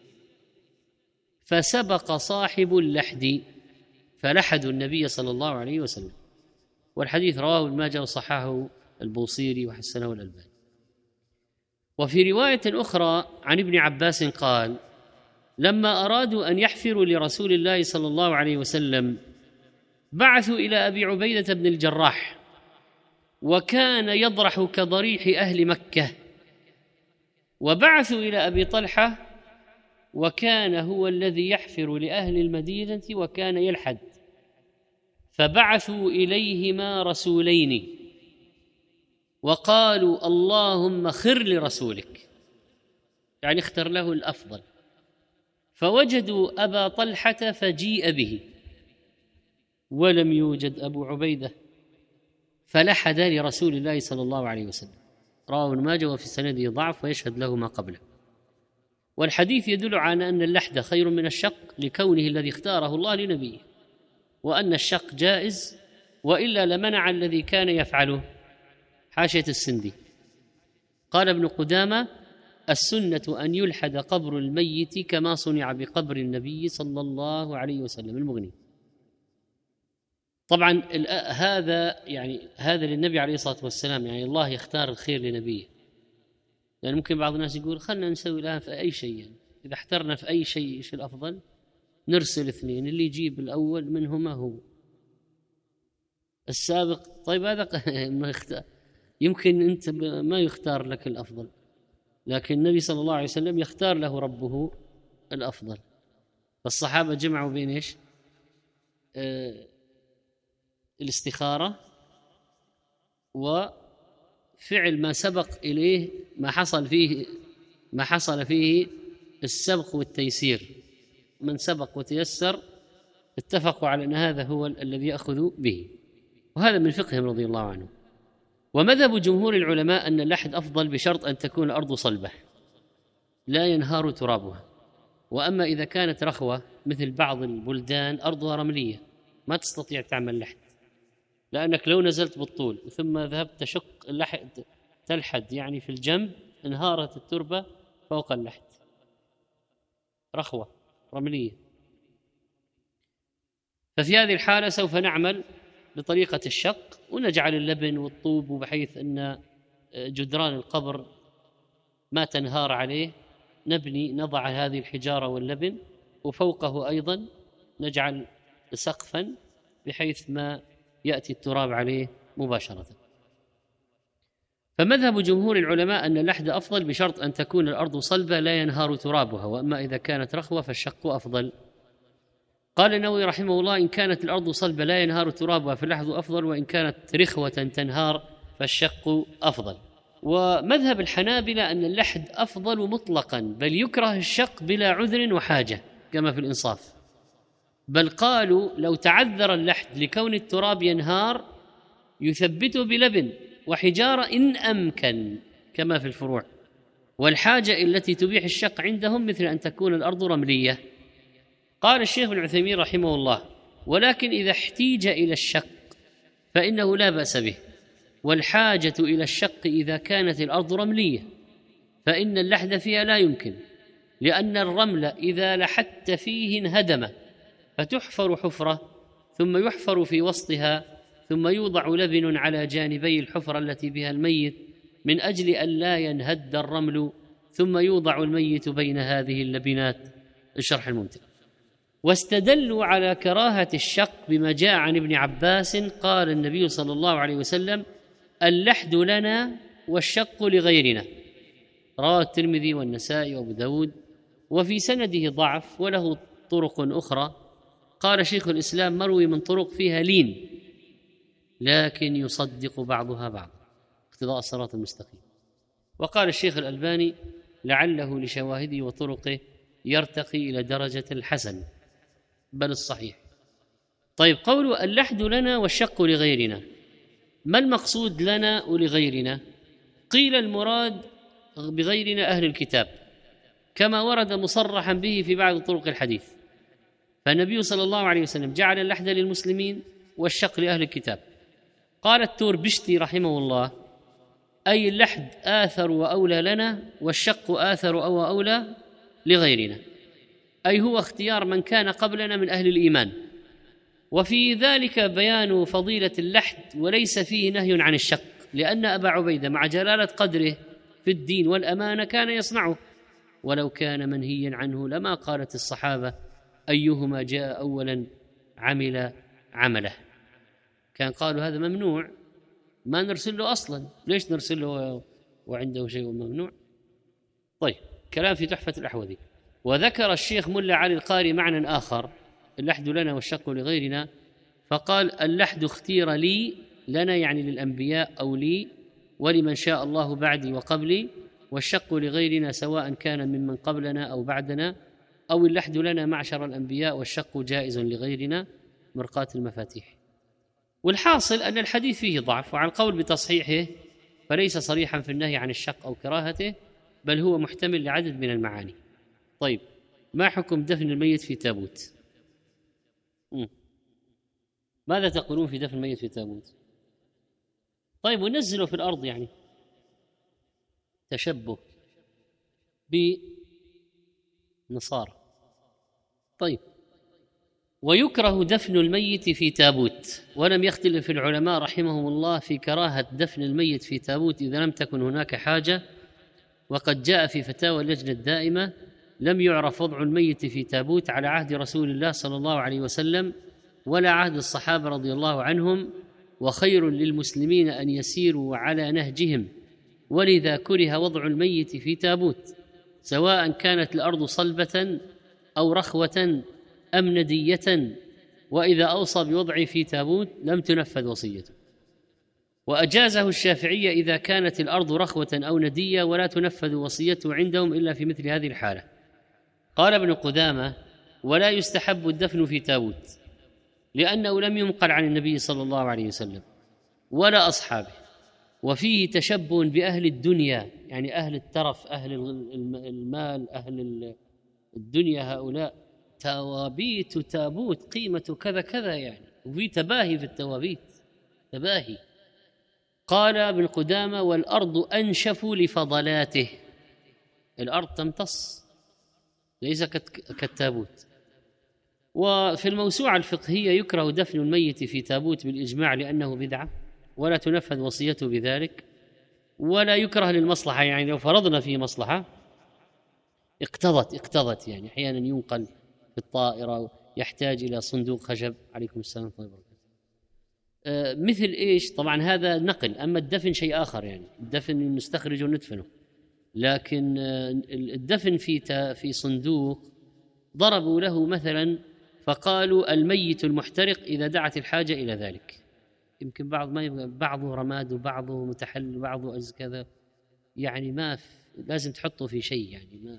فسبق صاحب اللحد فلحدوا النبي صلى الله عليه وسلم. والحديث رواه ابن ماجه وصححه البوصيري وحسنه الألباني. وفي رواية أخرى عن ابن عباس قال: لما أرادوا أن يحفروا لرسول الله صلى الله عليه وسلم بعثوا إلى أبي عبيدة بن الجراح، وكان يضرح كضريح أهل مكة، وبعثوا إلى أبي طلحة، وكان هو الذي يحفر لأهل المدينة وكان يلحد، فبعثوا إليهما رسولين وقالوا: اللهم خر لرسولك، يعني اختر له الأفضل. فوجدوا أبا طلحة فجيء به، ولم يوجد أبو عبيدة، فلحد لرسول الله صلى الله عليه وسلم. رواه ابن ماجه وفي سنده ضعف ويشهد له ما قبله. والحديث يدل على أن اللحد خير من الشق لكونه الذي اختاره الله لنبيه، وأن الشق جائز، وإلا لمنع الذي كان يفعله. حاشية السندي قال ابن قدامة: السنة أن يلحد قبر الميت كما صنع بقبر النبي صلى الله عليه وسلم. المغني. طبعا هذا يعني هذا للنبي عليه الصلاة والسلام، يعني الله يختار الخير لنبيه. يعني ممكن بعض الناس يقول: خلنا نسوي الآن في أي شيء، يعني إذا احترنا في أي شيء إيش الأفضل؟ نرسل اثنين، اللي يجيب الأول منهما هو السابق. طيب هذا يمكن أنت ما يختار لك الأفضل، لكن النبي صلى الله عليه وسلم يختار له ربه الأفضل. فالصحابة جمعوا بين إيش؟ آه الاستخارة وفي فعل ما سبق إليه، ما حصل فيه ما حصل فيه السبق والتيسير. من سبق وتيسر اتفقوا على أن هذا هو الذي يأخذ به، وهذا من فقههم رضي الله عنه. ومذهب جمهور العلماء أن اللحد أفضل بشرط أن تكون الأرض صلبة لا ينهار ترابها. وأما إذا كانت رخوة مثل بعض البلدان أرضها رملية ما تستطيع تعمل لحد، لأنك لو نزلت بالطول ثم ذهبت تشق اللحد تلحد يعني في الجنب انهارت التربة فوق اللحد، رخوة رملية. ففي هذه الحالة سوف نعمل بطريقة الشق ونجعل اللبن والطوب بحيث أن جدران القبر ما تنهار عليه، نبني نضع هذه الحجارة واللبن وفوقه أيضا نجعل سقفا بحيث ما يأتي التراب عليه مباشرة. فمذهب جمهور العلماء أن اللحد أفضل بشرط أن تكون الأرض صلبة لا ينهار ترابها، وأما إذا كانت رخوة فالشق أفضل. قال النووي رحمه الله: إن كانت الأرض صلبة لا ينهار ترابها فاللحد أفضل، وإن كانت رخوة تنهار فالشق أفضل. ومذهب الحنابلة أن اللحد أفضل مطلقا، بل يكره الشق بلا عذر وحاجة كما في الإنصاف، بل قالوا لو تعذر اللحد لكون التراب ينهار يثبته بلبن وحجارة إن أمكن كما في الفروع. والحاجة التي تبيح الشق عندهم مثل أن تكون الأرض رملية. قال الشيخ ابن عثيمين رحمه الله: ولكن إذا احتيج إلى الشق فإنه لا بأس به، والحاجة إلى الشق إذا كانت الأرض رملية، فإن اللحد فيها لا يمكن، لأن الرمل إذا لحدت فيه انهدم، فتحفر حفرة ثم يحفر في وسطها، ثم يوضع لبن على جانبي الحفرة التي بها الميت من أجل أن لا ينهد الرمل، ثم يوضع الميت بين هذه اللبنات. الشرح الممتع. واستدلوا على كراهة الشق بما جاء عن ابن عباس قال النبي صلى الله عليه وسلم: اللحد لنا والشق لغيرنا. رواه الترمذي والنسائي وابو داود، وفي سنده ضعف وله طرق أخرى. قال شيخ الإسلام: مروي من طرق فيها لين لكن يصدق بعضها بعض، اقتضاء الصراط المستقيم. وقال الشيخ الألباني: لعله لشواهده وطرقه يرتقي إلى درجة الحسن بل الصحيح. طيب، قول اللحد لنا والشق لغيرنا، ما المقصود لنا ولغيرنا؟ قيل المراد بغيرنا أهل الكتاب، كما ورد مصرحا به في بعض طرق الحديث. فالنبي صلى الله عليه وسلم جعل اللحد للمسلمين والشق لأهل الكتاب. قال التور بشتي رحمه الله: أي اللحد آثر وأولى لنا، والشق آثر أو أولى لغيرنا، أي هو اختيار من كان قبلنا من أهل الإيمان. وفي ذلك بيان فضيلة اللحد وليس فيه نهي عن الشق، لأن أبا عبيدة مع جلالة قدره في الدين والأمانة كان يصنعه، ولو كان منهيا عنه لما قالت الصحابة أيهما جاء أولا عمل عمله. كان قالوا هذا ممنوع ما نرسل له أصلا، ليش نرسل له وعنده شيء ممنوع؟ طيب، كلام في تحفة الأحوذي. وذكر الشيخ ملا علي القاري معنى آخر: اللحد لنا والشق لغيرنا، فقال: اللحد اختير لي، لنا يعني للأنبياء أو لي ولمن شاء الله بعدي وقبلي، والشق لغيرنا سواء كان ممن قبلنا أو بعدنا، أو اللحد لنا معشر الأنبياء والشق جائز لغيرنا، مرقاة المفاتيح. والحاصل أن الحديث فيه ضعف، وعن القول بتصحيحه فليس صريحا في النهي عن الشق أو كراهته، بل هو محتمل لعدد من المعاني. طيب، ما حكم دفن الميت في تابوت؟ م. ماذا تقولون في دفن الميت في تابوت؟ طيب، ونزلوا في الأرض، يعني تشبه بنصارى. طيب، ويكره دفن الميت في تابوت، ولم يختلف العلماء رحمهم الله في كراهة دفن الميت في تابوت إذا لم تكن هناك حاجة. وقد جاء في فتاوى اللجنة الدائمة: لم يعرف وضع الميت في تابوت على عهد رسول الله صلى الله عليه وسلم ولا عهد الصحابة رضي الله عنهم، وخير للمسلمين أن يسيروا على نهجهم، ولذا كره وضع الميت في تابوت، سواء كانت الأرض صلبة أو رخوة أم ندية، وإذا أوصى بوضعه في تابوت لم تنفذ وصيته. وأجازه الشافعية إذا كانت الأرض رخوة أو ندية ولا تنفذ وصيته عندهم إلا في مثل هذه الحالة. قال ابن قدامة: ولا يستحب الدفن في تابوت، لأنه لم ينقل عن النبي صلى الله عليه وسلم ولا أصحابه، وفيه تشبه بأهل الدنيا، يعني أهل الترف، أهل المال، أهل الدنيا، هؤلاء توابيت تابوت قيمة كذا كذا، يعني وفي تباهي في التوابيت، تباهي. قال ابن قدامة: والأرض أنشف لفضلاته، الأرض تمتص ليس كالتابوت. وفي الموسوعة الفقهية: يكره دفن الميت في تابوت بالإجماع لأنه بدعة ولا تنفذ وصيته بذلك، ولا يكره للمصلحة، يعني لو فرضنا فيه مصلحة اقتضت اقتضت يعني أحيانا ينقل في الطائرة، يحتاج إلى صندوق خشب. عليكم السلام ورحمة الله وبركاته. آه مثل إيش؟ طبعا هذا نقل، أما الدفن شيء آخر، يعني الدفن نستخرجه وندفنه، لكن آه الدفن في في صندوق ضربوا له مثلا فقالوا: الميت المحترق إذا دعت الحاجة إلى ذلك. يمكن بعض ما يبقى بعضه رماد وبعضه متحل وبعضه أز كذا، يعني ما لازم تحطه في شيء، يعني ما.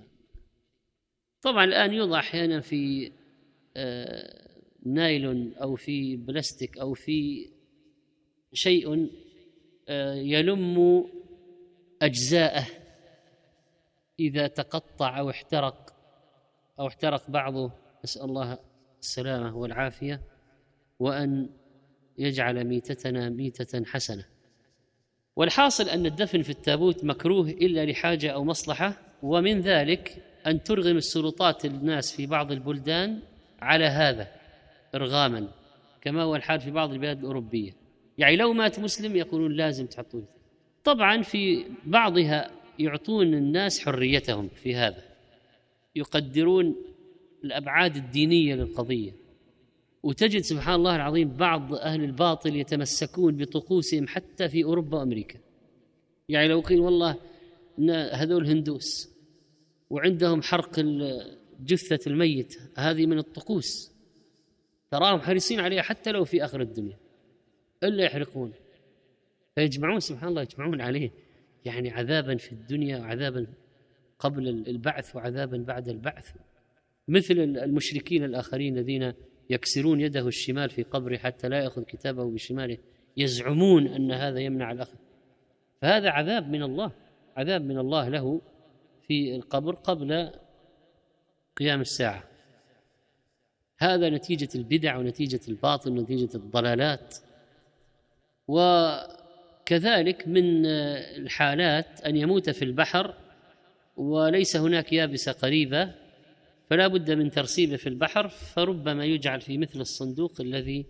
طبعا الآن يوضع أحيانا في آه نايلون أو في بلاستيك أو في شيء آه يلم أجزاءه إذا تقطع أو احترق أو احترق بعضه، نسأل الله السلامة والعافية، وأن يجعل ميتتنا ميتة حسنة. والحاصل أن الدفن في التابوت مكروه إلا لحاجة أو مصلحة، ومن ذلك أن ترغم السلطات الناس في بعض البلدان على هذا إرغاما، كما هو الحال في بعض البلاد الأوروبية، يعني لو مات مسلم يقولون لازم تحطوه. طبعا في بعضها يعطون الناس حريتهم في هذا، يقدرون الأبعاد الدينية للقضية، وتجد سبحان الله العظيم بعض أهل الباطل يتمسكون بطقوسهم حتى في أوروبا وأمريكا. يعني لو قيل والله هذول هندوس وعندهم حرق جثة الميت، هذه من الطقوس، تراهم حريصين عليها حتى لو في آخر الدنيا إلا يحرقون، فيجمعون سبحان الله يجمعون عليه يعني عذابا في الدنيا وعذابا قبل البعث وعذابا بعد البعث، مثل المشركين الآخرين الذين يكسرون يده الشمال في قبره حتى لا يأخذ كتابه بشماله، يزعمون أن هذا يمنع الأخذ. فهذا عذاب من الله، عذاب من الله له في القبر قبل قيام الساعة. هذا نتيجة البدع ونتيجة الباطل ونتيجة الضلالات. وكذلك من الحالات أن يموت في البحر وليس هناك يابسة قريبة، فلا بد من ترسيبه في البحر، فربما يجعل في مثل الصندوق الذي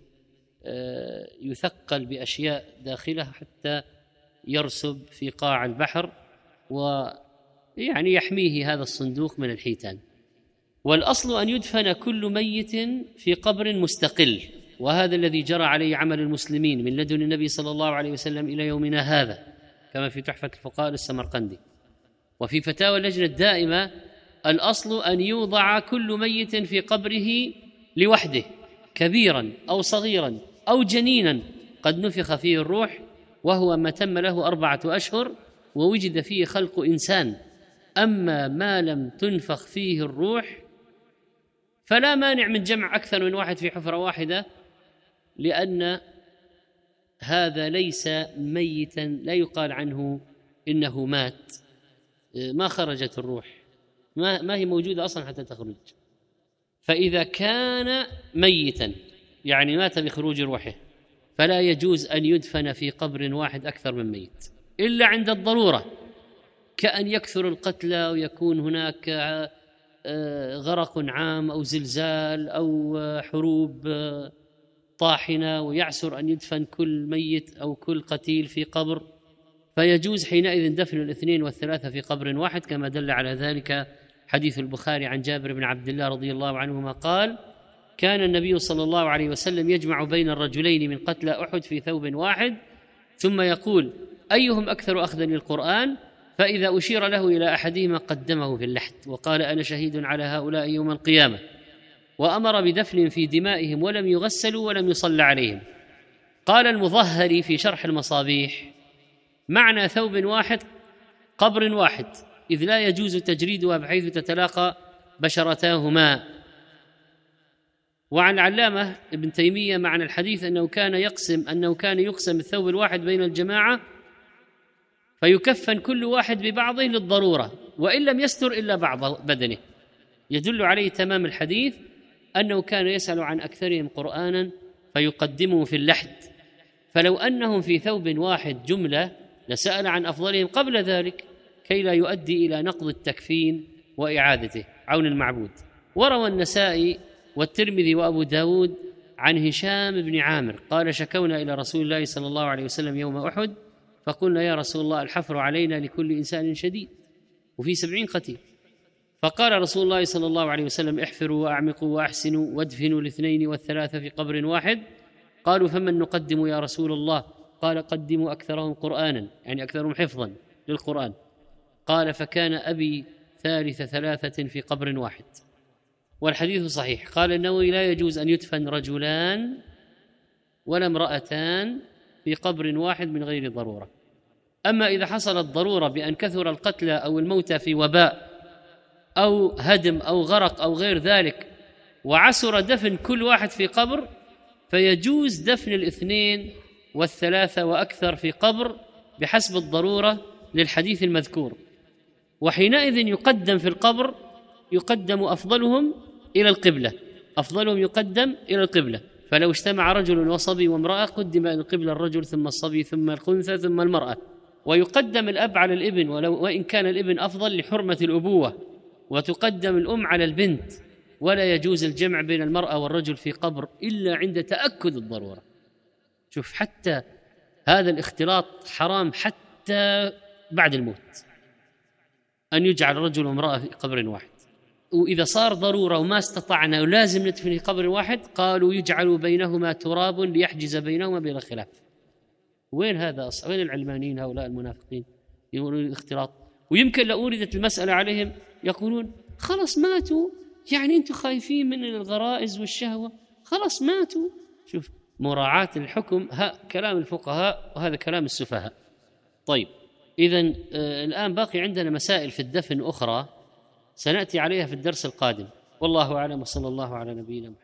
يثقل بأشياء داخله حتى يرسب في قاع البحر، ويعني يحميه هذا الصندوق من الحيتان. والأصل أن يدفن كل ميت في قبر مستقل، وهذا الذي جرى عليه عمل المسلمين من لدن النبي صلى الله عليه وسلم إلى يومنا هذا، كما في تحفة الفقهاء للسمرقندي. وفي فتاوى اللجنة الدائمة: الأصل أن يوضع كل ميت في قبره لوحده، كبيرا أو صغيرا أو جنينا قد نفخ فيه الروح، وهو ما تم له أربعة أشهر ووجد فيه خلق إنسان. أما ما لم تنفخ فيه الروح فلا مانع من جمع أكثر من واحد في حفرة واحدة، لأن هذا ليس ميتا، لا يقال عنه إنه مات، ما خرجت الروح، ما, ما هي موجودة أصلا حتى تخرج. فإذا كان ميتا يعني مات بخروج روحه، فلا يجوز أن يدفن في قبر واحد أكثر من ميت إلا عند الضرورة، كأن يكثر القتلى ويكون هناك غرق عام أو زلزال أو حروب طاحنة ويعسر أن يدفن كل ميت أو كل قتيل في قبر، فيجوز حينئذ دفن الاثنين والثلاثة في قبر واحد، كما دل على ذلك حديث البخاري عن جابر بن عبد الله رضي الله عنهما قال: كان النبي صلى الله عليه وسلم يجمع بين الرجلين من قتلى أحد في ثوب واحد، ثم يقول: أيهم أكثر أخذا للقرآن؟ فإذا أشير له إلى أحدهما قدمه في اللحد وقال: أنا شهيد على هؤلاء يوم القيامة. وأمر بدفن في دمائهم ولم يغسلوا ولم يصلى عليهم. قال المظهري في شرح المصابيح: معنى ثوب واحد قبر واحد، إذ لا يجوز تجريدها بحيث تتلاقى بشرتاهما. وعن العلامة ابن تيمية معنى الحديث أنه كان يقسم أنه كان يقسم الثوب الواحد بين الجماعة فيكفن كل واحد ببعضه للضرورة وإن لم يستر إلا بعض بدنه، يدل عليه تمام الحديث أنه كان يسأل عن أكثرهم قرآنا فيقدمه في اللحد، فلو أنهم في ثوب واحد جملة لسأل عن أفضلهم قبل ذلك كي لا يؤدي إلى نقض التكفين وإعادته. عون المعبود. وروى النسائي والترمذي وأبو داود عن هشام بن عامر قال: شكونا إلى رسول الله صلى الله عليه وسلم يوم أحد فقلنا: يا رسول الله، الحفر علينا لكل إنسان شديد وفي سبعين قتيل. فقال رسول الله صلى الله عليه وسلم: احفروا وأعمقوا وأحسنوا وادفنوا الاثنين والثلاثة في قبر واحد. قالوا: فمن نقدم يا رسول الله؟ قال: قدموا أكثرهم قرآنا، يعني أكثرهم حفظا للقرآن. قال: فكان أبي ثالث ثلاثة في قبر واحد. والحديث صحيح. قال النووي: لا يجوز أن يدفن رجلان ولا امرأتان في قبر واحد من غير ضرورة. أما إذا حصلت ضرورة بأن كثر القتلى أو الموتى في وباء أو هدم أو غرق أو غير ذلك وعسر دفن كل واحد في قبر، فيجوز دفن الاثنين والثلاثة وأكثر في قبر بحسب الضرورة للحديث المذكور. وحينئذ يقدم في القبر يقدم أفضلهم إلى القبلة، أفضلهم يقدم إلى القبلة. فلو اجتمع رجل وصبي وامرأة قدم إلى القبلة الرجل ثم الصبي ثم الخنثى ثم المرأة. ويقدم الأب على الابن ولو وإن كان الابن أفضل لحرمة الأبوة، وتقدم الأم على البنت. ولا يجوز الجمع بين المرأة والرجل في قبر إلا عند تأكد الضرورة. شوف، حتى هذا الاختلاط حرام حتى بعد الموت، أن يجعل رجل وامرأة في قبر واحد. وإذا صار ضرورة وما استطعنا ولازم ندفن في قبر واحد، قالوا يجعل بينهما تراب ليحجز بينهما بلا خلاف. وين هذا أصلا؟ وين العلمانيين هؤلاء المنافقين يقولون الاختلاط؟ ويمكن لو أوردت المسألة عليهم يقولون: خلاص ماتوا، يعني أنتم خايفين من الغرائز والشهوة، خلاص ماتوا. شوف، مراعاة الحكم، ها كلام الفقهاء وهذا كلام السفهاء. طيب، إذن آه الآن باقي عندنا مسائل في الدفن أخرى سنأتي عليها في الدرس القادم. والله أعلم، وصلى الله على نبينا محمد.